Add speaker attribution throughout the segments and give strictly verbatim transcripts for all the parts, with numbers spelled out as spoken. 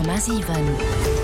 Speaker 1: Komma sieben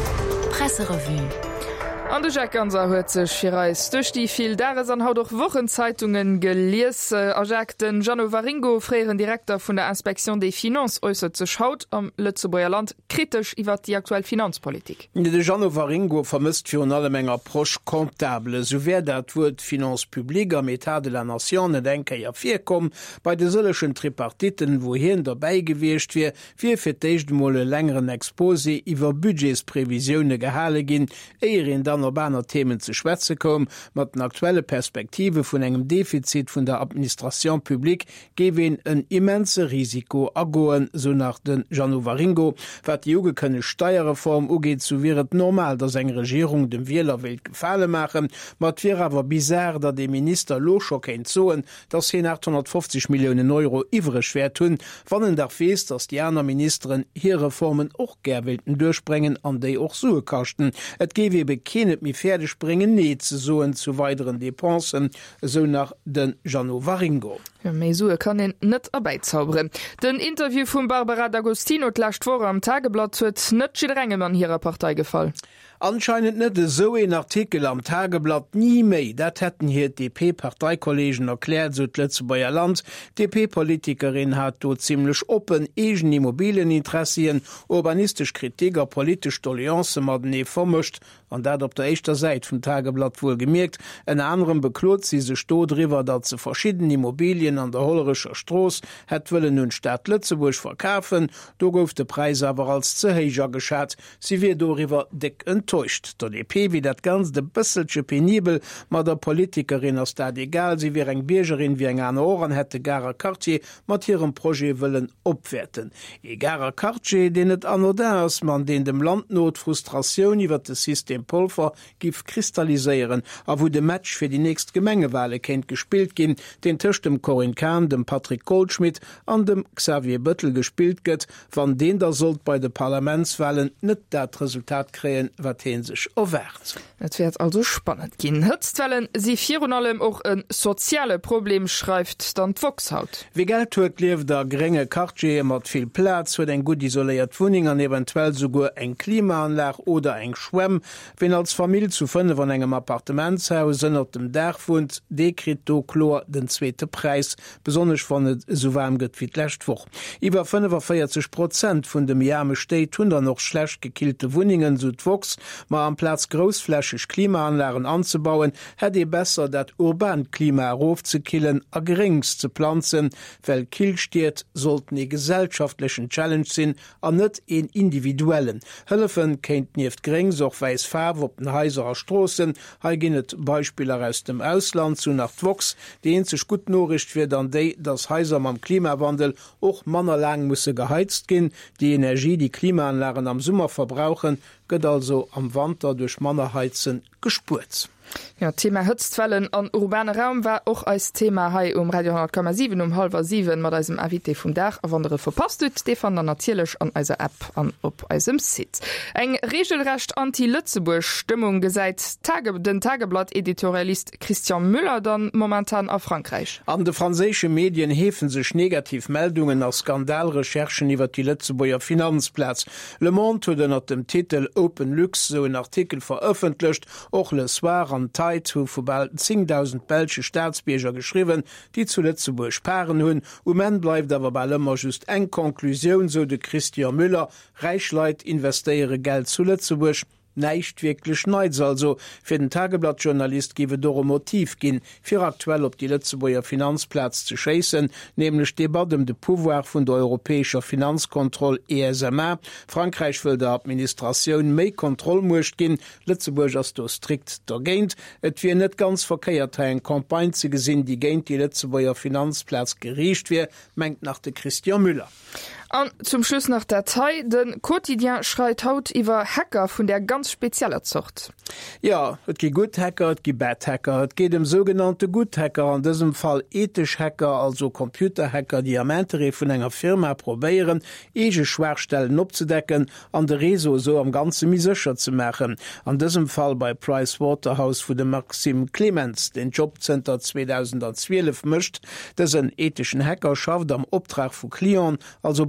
Speaker 1: Presserevue.
Speaker 2: An de Jack anser huet sech firreis duch die viel Dares an haut doch Wochenzeitungen gelies a Jack den Gianno Varingo, freieren Direktor vun der Inspektion des Finanz äußert sech haut am Lützeburger Land kritisch iwwer die aktuelle Finanzpolitik.
Speaker 3: De Gianno Varingo vermisst fir alle Menger proch kontable, so wär dat wur Finanzpublik am Etat de la Nation denke ja fir kom bei de sëllechen Tripartiten, wohin dabei geweescht wie fir fir d'Eichtmolle längeren Exposé iwwer Budgetsprävisionune gehale gin, eieren dann urbaner Themen zu schwätze kom, mat den aktuelle Perspektive vun engem Defizit vun der Administration publik gewin een immense Risiko agoen, so nach den Gianno Varingo, wat die Juge könne Steuerreform ugeht, so wäret normal, dass eng Regierung dem Wählerwelt gefallen machen, mat wir aber bizarr, dat de Minister Loschock zoen, dass hin achthundertfünfzig Millionen Euro ivre schwer tun, wann der feest, dass die anderen Ministerin hier Reformen och gerwilten durchsprengen, an de auch Sue kachten. Et gewe bekennen mi Pferde springen net ze soen zu weiteren Depensen, so nach den Gianno Varingo.
Speaker 2: Ja, Mesur kann en net arbeizaubere. Den Interview vum Barbara D'Agostino lascht vor am Tageblatt huet net Renge an ihrer Partei gefallen.
Speaker 3: Anscheinend net so en Artikel am Tageblatt nie méi, dat hätten hier D P-Parteikollegen erklärt, so Lützebauer Land. D P-Politikerin hat do ziemlich open egen Immobilieninteressien, urbanistisch Kritiker, politisch Toleranze mat nee vermischt, an dat op der echter Seite vom Tageblatt wohl gemerkt. En anderem beklot sie se Stodriver, dat ze verschiedene Immobilien an der hollerischer Stroß het wëlle nun Stadt Lützeburg verkaufen, do gouf de Preis aber als ze heiger geschat, sie wie doriwer dick enttäuscht. Der D P wie dat ganz de bisselsche penibel, mat der Politikerin aus dat egal, sie wie eng Biergerin wie eng an Ohren hätte Gara Cartier mat ihrem Projekt willen opwerten. E Gara Cartier, den et anoders man den dem Landnot Frustration iwwer das System Pulver gif kristalliseieren, a wo de Match fir die nächst Gemengewahle kennt gespielt gin, den Tisch dem Corin Kahn, dem Patrick Goldschmidt an dem Xavier Büttel gespielt gëtt, van den da sollt bei de Parlamentswahlen net dat Resultat kreen, wat hin sich erwert.
Speaker 2: Et wird also spannend gin. Hëtzwellen sie vir und allem auch een soziale Problem schreift dann Foxhaut.
Speaker 3: Wie Geld huet lief der geringe Kartier mat viel Platz, huet eng gut isoliert Wohning an eventuell sogar eng Klimaanlage oder eng Schwemm, wenn als Familie zu fünf von engem Appartementshaus op dem Dach wohnt, dekrito chlor den zweite Preis, besonders von het so warm gëtt wie lächtwoch. Iwer fünfundvierzig Prozent vun dem Jame steht hun noch schlecht gekillte Wohningen Südwochs, ma am Platz großflächig Klimaanlagen anzubauen, hätt ihr besser dat urban Klima aufzukillen, a gerings zu pflanzen, weil Killsteet sollten die gesellschaftlichen Challenge sinn, an net en individuellen. Hëllefen kennt nieft gering, soch weis Farbe op den heiserer Strossen, ha ginnet Beispieler aus dem Ausland zu nach Wochs, die sich gut Norricht wird an déi, dass Häuser am Klimawandel och mannerlang musse geheizt gin, die Energie, die Klimaanlagen am Sommer verbrauchen, gëtt also am Winter durch Mannerheizen gespurt.
Speaker 2: Ja, Thema Hëtzwellen an urbane Raum war auch als Thema hai um Radio hundert Komma sieben um halber sieben mat eisem Avité vum Dach a andere verpastet, de fan der natierlech an eiser App an op eisem Sit. Eng regelrecht anti-Lützeburg Stimmung gesäit Tage den Tageblatt Editorialist Christian Müller dann momentan a Frankreich.
Speaker 3: An de franzésche Medien hefen sech negativ Meldungen aus Skandalrecherchen iwwer die Lützeburger Finanzplatz. Le Monde huet at dem Titel Open Lux so en Artikel veröffentlicht, och le soir an Zeit hu vu bald zehntausend Belsche Staatsbierger geschrieben, die zu Lützeburg sparen hunn. Umen bleibt aber bei immer just eng Konklusion, so de Christian Müller, Reichsleit investiere Geld zu Lützeburg. Neicht wirklich neits also fir den Tageblattjournalist giwe dore Motiv ginn fir aktuell op die Lützeburger Finanzplatz zu chassen, nämlich debatem de pouvoir vun der europäischer Finanzkontroll E S M A. Frankreich will der Administration méi Kontrollmucht ginn, Lützeburg as do strikt der géint, et wie net ganz verkeiert en Kampagne ze gesinn, die géint die Lützeburger Finanzplatz geriecht wie, mengt nach de Christian Müller.
Speaker 2: An zum Schluss nach der Datei, den Quotidien schreit haut iwwer Hacker vun der ganz spezieller Zucht.
Speaker 3: Ja, et gi gut Hacker, et gi bad Hacker, et geht dem sogenannte Gut Hacker, an diesem Fall ethisch Hacker, also Computerhacker, die am Ende vun enger Firma probieren, ege Schwachstellen opzudecken, an de Reso so am ganze mischer zu machen. An diesem Fall bei Pricewaterhouse vu dem Maxim Clemens, den Jobcenter zweitausendzwölf mischt, des en ethischen Hacker schafft am Optrag vu Klion, also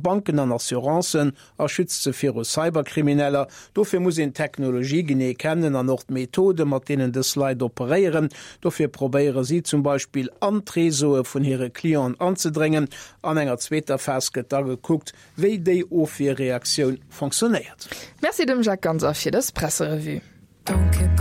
Speaker 3: Banken an Assurancen a schützt ze fir Cyberkrimineller. Dofir muss en Technologie gene kennen an noch Methode, mat denen des Leid operieren. Dofir probéiere sie zum Beispiel an Tresoe vun ihre Klienten anzudringen. An enger zweter Festket da geguckt, wie déi ofir Reaktion funktioniert.
Speaker 2: Merci dem Jacques Ganser fir das Presserevu.
Speaker 1: Don't